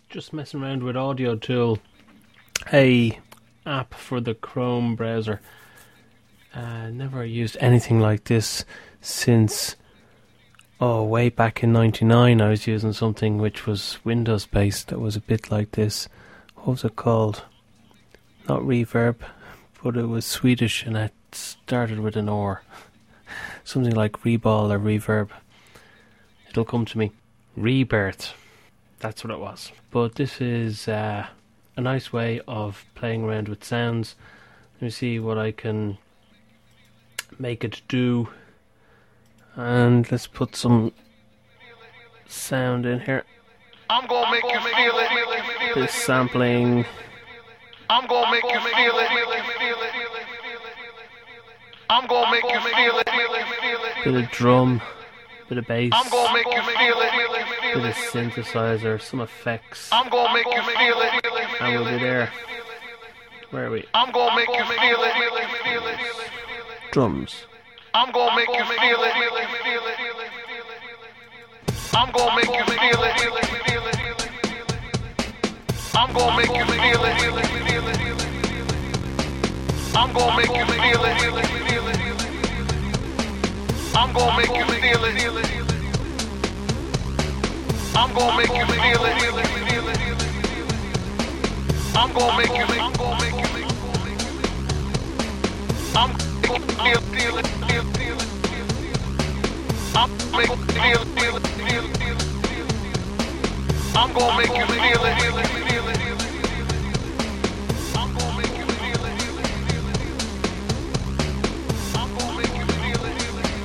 Just messing around with Audio Tool, a app for the Chrome browser. Never used anything like this since way back in '99. I was using something which was Windows based that was a bit like this. What was it called? Not Reverb, but it was Swedish and it started with an R. Something like Reball or Reverb. It'll come to me. Rebirth. That's what it was. But this is a nice way of playing around with sounds. Let me see what I can make it do. And let's put some sound in here. I'm gonna make you feel it. This sampling. I'm gonna make you feel it. I'm gonna make you feel it. Bit of drum, bit of bass. I'm gonna make you feel it. Bit of synthesizer, some effects. I'm gonna make you feel it. And we'll be there. Where are we? I'm gonna make you feel it. Drums. I'm gonna make you feel it. I'm gonna make you feel it. I'm gonna make you feel it. I'm gonna make you feel it. I'm gonna make you feel it. I'm gonna make you feel it. I'm gonna make you feel it. I'm gonna make you feel it. I'm gonna make you feel it. I'm gonna make you feel it. I'm gonna make you feel it. I'm gonna make you feel it.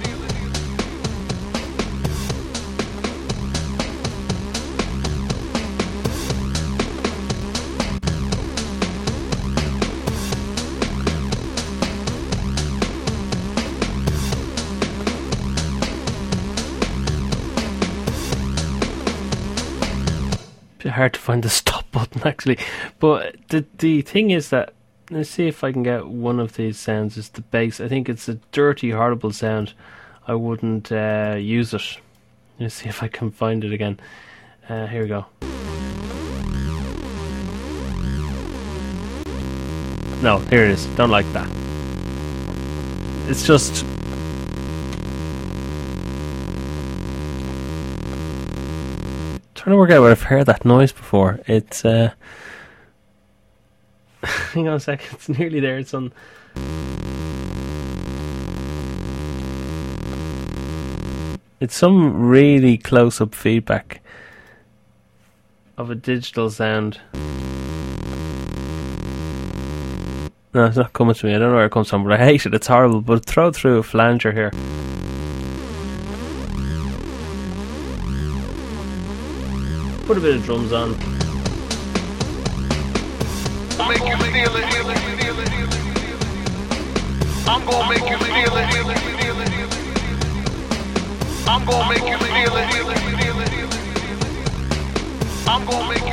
Hard to find the stop button actually, but the thing is that, let's see if I can get one of these sounds. It's the bass. I think it's a dirty, horrible sound. I wouldn't use it. Let's see if I can find it again. Here we go. No, here it is. Don't like that. It's just trying to work out where I've heard that noise before. It's hang on a second, it's nearly there. It's on. It's some really close-up feedback of a digital sound. No, it's not coming to me. I don't know where it comes from, but I hate it. It's horrible. But throw through a flanger here. Put a bit of drums on. I'll make you feel it. I'm gonna make you feel it. I'm gonna make you feel it. I'm gonna make you